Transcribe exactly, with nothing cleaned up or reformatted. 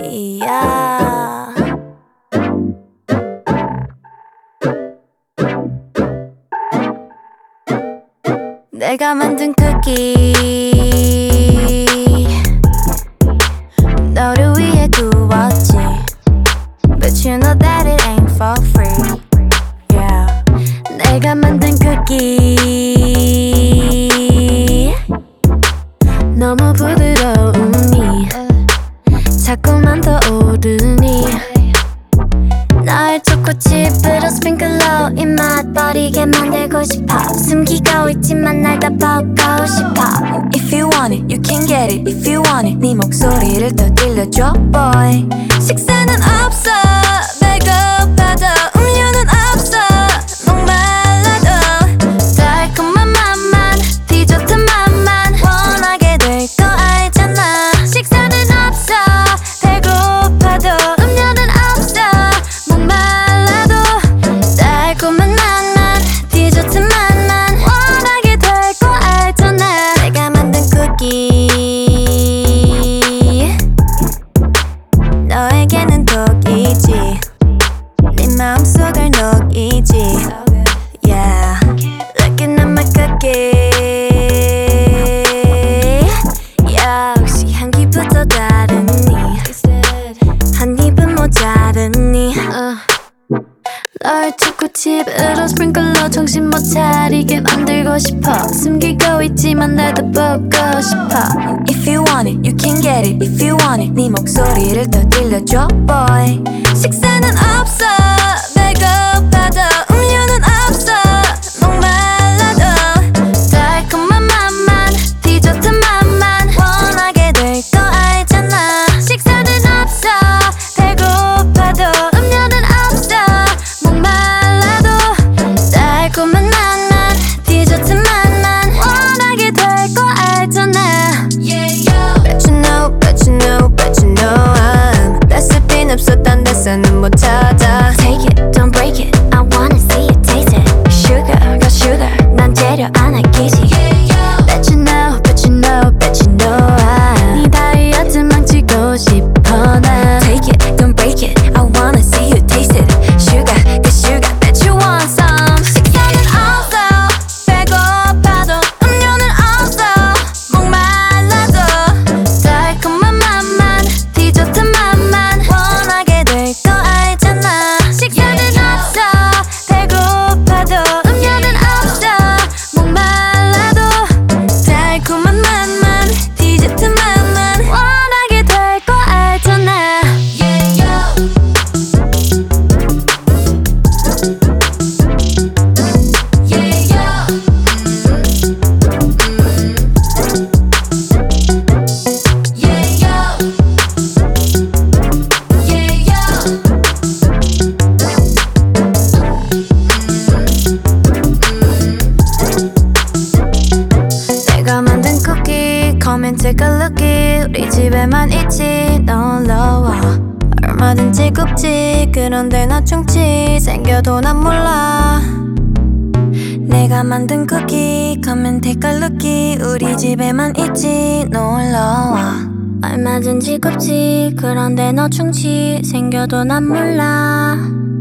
yeah. 내가 만든 쿠키 너를 위해 구웠지 But you know that it ain't for free, yeah. 내가 만든 쿠키 너무 부드러우니 자꾸만 더 오르니 널 초코칩으로 스프링클러 입맛 버리게 만들고 싶어 숨기고 있지만 날 다 보고 싶어 If you want it, you can get it If you want it, 네 목소리를 더 들려줘 boy 식사는 없어 배고파도 음료는 없어 목말라도 달콤한 맛만 디저트 맛만 원하게 될 거 알잖아 식사는 없어 배고파도 음료는 없어 목말라도 달콤한 맛만 디저트 맛만 원하게 될 거 알잖아 내가 만든 쿠키 너에게는 독이지 네 마음속을 녹이지 Yeah, looking at my cookie 역시 향기부터 다르니 한 입은 모자르니 uh. 널 초코칩으로 스프링클러 정신 못 차리게 만들고 싶어 숨기고 있지만 나도 보고 싶어 If you want it, you can get it If you want it, 네 목소리를 더 들려줘 boy 식사는 없어 배고파도 음료는 없어 목말라도 달콤한 맛만 디저트 맛만 원하게 될 거 알잖아 식사는 없어 배고파도 음료는 없어 목말라도 달콤한 맛만 디저트 맛만 원하게 될 거 알잖아 yeah, yeah. Bet you know, bet you know, bet you know I'm 레시피는 없어 딴 데서는 못 찾아 Take it, don't break it I wanna see you taste it Sugar, got sugar 난 재료 안 아끼지 yeah, yeah. Bet you know, bet you know, bet you know I'm 네 다이어트 망치고 싶어 난 Take it, don't break it I wanna see you taste it Sugar, got sugar Bet you want some 식사는 없어 배고파도 음료는 없어 목말라도 달콤한 맛만 디저트 맛만 원하게 될 거 알잖아 식사는 없어 배고파도 음료는 없어 목말라도 달콤한 맛만 디저트 맛만 원하게 될 거 알잖아 yeah, yeah. Yeah, yeah. Yeah, yeah. Yeah, yeah. 내가 만든 쿠키 Come and take a lookie 우리 집에만 있지 놀러와 얼마든지 굽지 그런데 나 충치 생겨도 난 몰라 내가 만든 쿠키 Come and take a lookie 우리 집에만 있지 놀러와 얼마든지 굽지 그런데 너 충치 생겨도 난 몰라